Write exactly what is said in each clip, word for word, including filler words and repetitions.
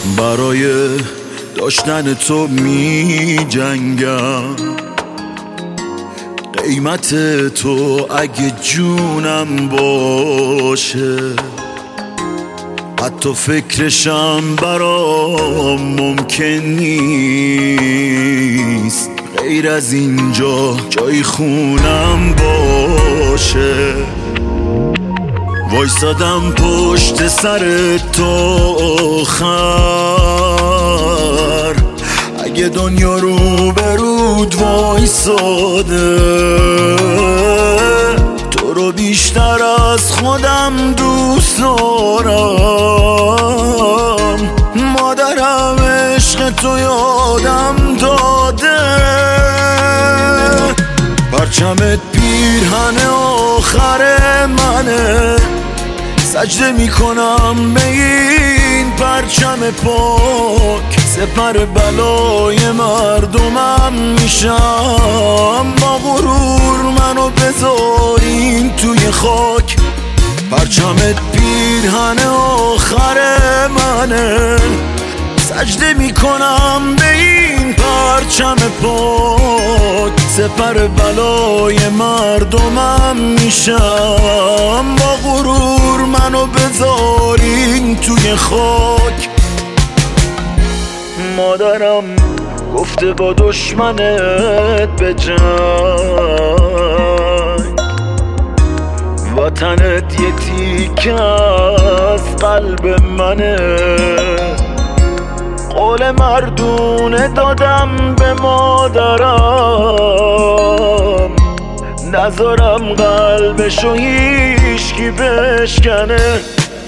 برای داشتن تو می جنگم، قیمت تو اگه جونم باشه حتی فکرشم برام ممکن نیست غیر از اینجا جای خونم باشه. وایسادم پشت سر تو آخر، اگه دنیا رو برود وایساده تو رو بیشتر از خودم دوست دارم. مادرم عشق تو یادم داده، پرچمت پیرهن آخر منه، سجده میکنم به این پرچم پاک، سپر بلای مردمم میشم. با غرور منو بذارین توی خاک، پرچمت پیرهن آخر منه، سجده میکنم به این پرچم پاک، سپر بلای مردمم میشم. با غرور منو بذارین توی خاک. مادرم گفته با دشمنت به جنگ، وطنت یه تیکه از قلب منه. قول مردونه دادم به مادرم، نذارم قلبشو هیچکی بشکنه.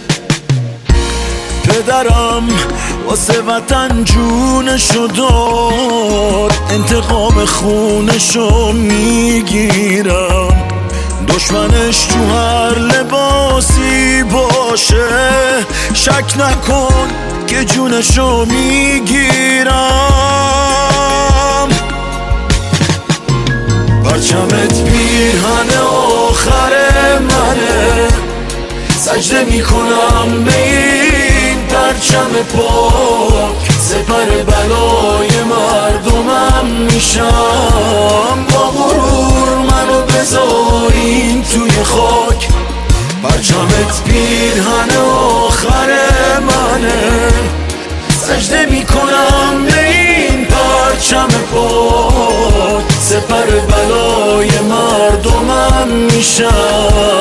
پدرم واسه وطن جونشو داد، انتقام خونشو میگیرم. دشمنش تو هر لباسی باشه، شک نکن که جونشو میگیرم. پرچمت پیرهن آخر منه، سجده میکنم به این پرچم پاک، سپر بلای مردمم میشم. با غرور منو بذارین توی خاک، پرچمت پیرهن آخر منه، سجده میکنم به این پرچم پاک، سپر بلای مردمم میشم.